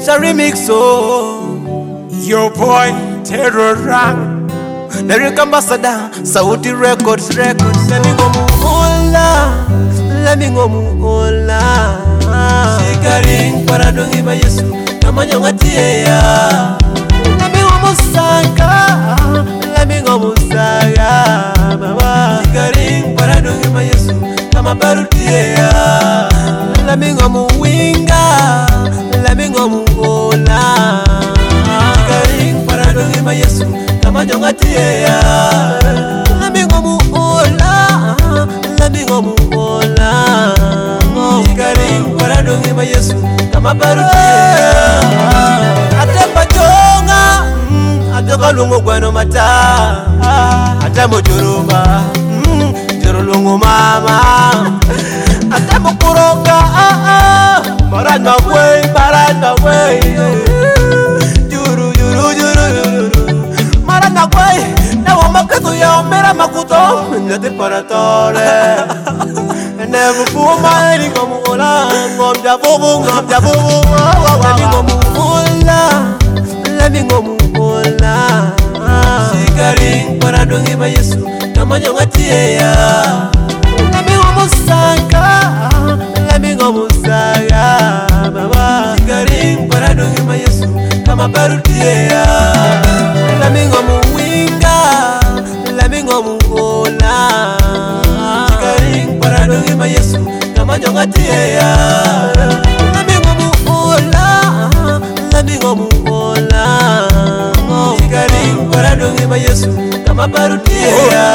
remix, oh, your boy Terror Rang, Lyric Ambassador, Saudi Records. Let me go muola, let me go muola. Shikaring para dongi ba Yesu, namanya ngatia. Let me go musaka, let me go musaka, baba. Shikaring para dongi ba Yesu, kama barutia. Let me go muwinga, let me go muola. Shikaring para dongi ba Yesu, kama jongatia. Let me go muola, let me go muola. Shikaring para dongi ba Yesu, kama barutia. Atepa jonga, ateka lungo gwano mata. Atemo juruba, jurulungo mama. Atemo kuroga, marana way. Juru. Marana way, na wamakato ya mera makuto, nete para tore. Never put my money come ola, ngom jabu. Let me go muola. Shikaring para dongi ba Yesu, namanya ngatia. Let me go musaka, let me go musaka, baba. Shikaring para dongi ba Yesu, kama barutia. Let me go muwinga, let me go muola. Shikaring para dongi ba Yesu, namanya ngatia. Let me go muola, let me go muola. Shikaring para dongi ba Yesu, kama barutia.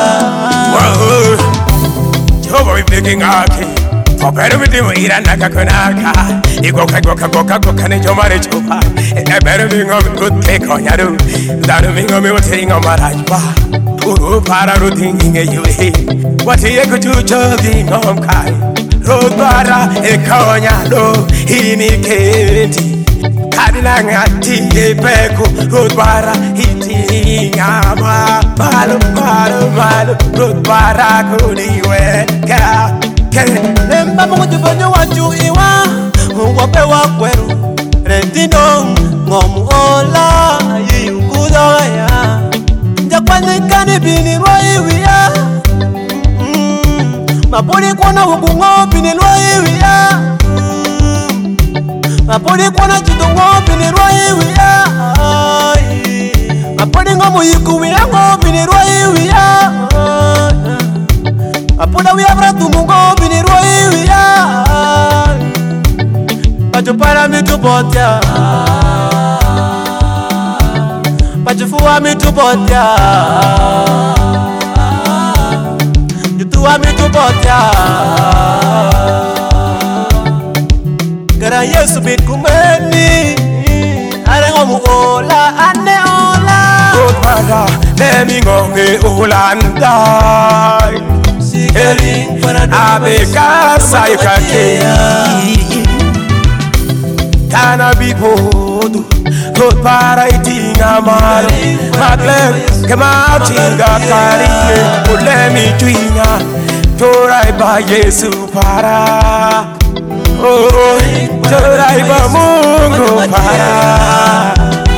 Jehovah we begging aki for better with you irana kakonaka igoka ne jomare chopa e better being of good take on yadu that me go me what thing on marajba uru para ru thinking you what ye go to jogging on kai road para e konya do ini kenti kadina ngati e peko road para hiti ngama malu road para kudiwe ka Nemba mungu jifanyo waju iwa, wape wakweru Rendino ngomuola, yiyukudoya Njakwani kani bini rwa iwiya Mapuri kwana hukungo bini rwa iwiya Mapuri kwana chitungo bini rwa iwiya Mapuri ngomu yikuwiya ngo bini rwa iwiya Apuna we abra tumungo bini roi ya. Pacho para mi tu botia. Pacho fuwa mi tu botia. Yutuwa mi tu botia. Kara Yesu bit kumeni. Arengo mu ola ane ola. Para let me go me ulanda Shikaring para abeka sayukake kana bipodu God para itinga mali magle kema tinga karine ulemi twinga torai ba Yesu para oh torai ba Mungu para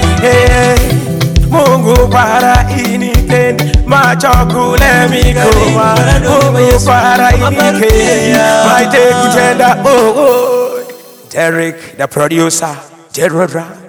Mungu para iniken machokule mikoma Mungu para iniken maite kutenda Derek the producer Terror Rang.